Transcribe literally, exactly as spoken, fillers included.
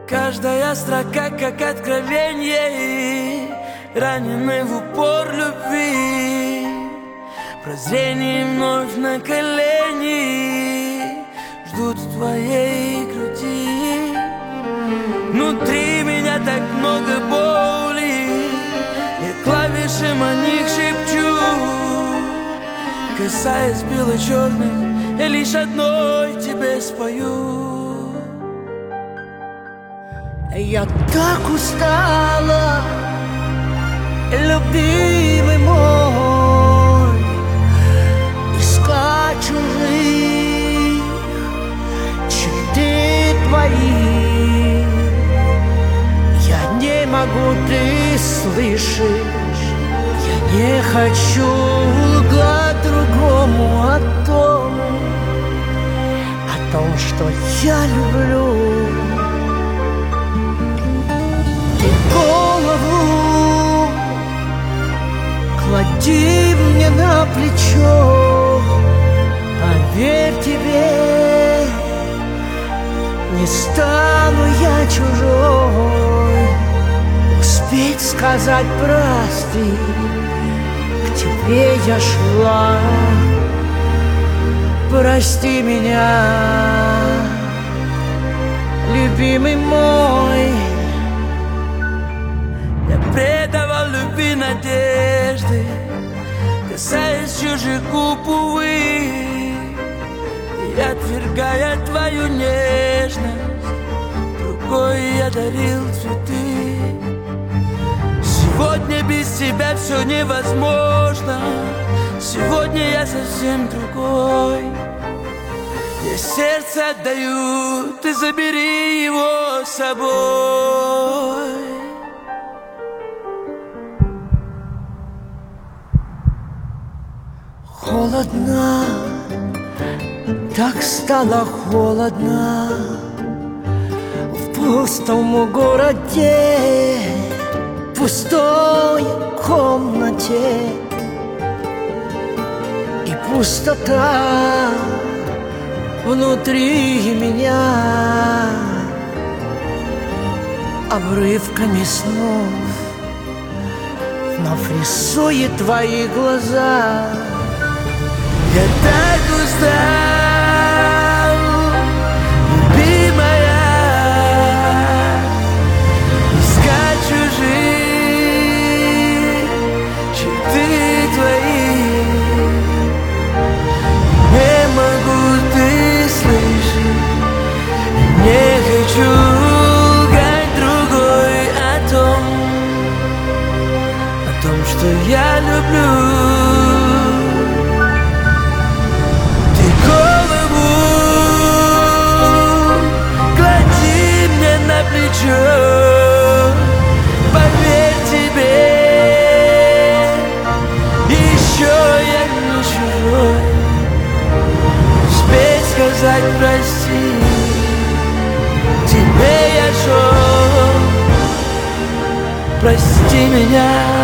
Каждая строка как откровение, раненый в упор любви. Прозрение вновь на колени ждут в твоей груди. Внутри меня так много боли, я клавиши о них шепчу. Касаясь бело-черных, я лишь одной тебе спою. Я так устала, любимый мой, искать чужих черты твои. Я не могу, ты слышишь, я не хочу лгать другому о том, о том, что я люблю. Голову клади мне на плечо, поверь тебе, не стану я чужой. Успеть сказать прости, к тебе я шла, прости меня, любимый мой. Предавал любви надежды, касаясь чужих губ, увы, и отвергая твою нежность, другой я дарил цветы. Сегодня без тебя все невозможно, сегодня я совсем другой. Я сердце отдаю, ты забери его с собой. Холодно, так стало холодно в пустом городе, в пустой комнате. И пустота внутри меня обрывками снов вновь рисует твои глаза. Я так устал, любимая, искать чужие черты твои. Не могу, ты слышишь, не хочу лгать другой о том, о том, что я люблю. Поверь тебе, еще я не чужой. Успей сказать прости, тебе я шел, прости меня.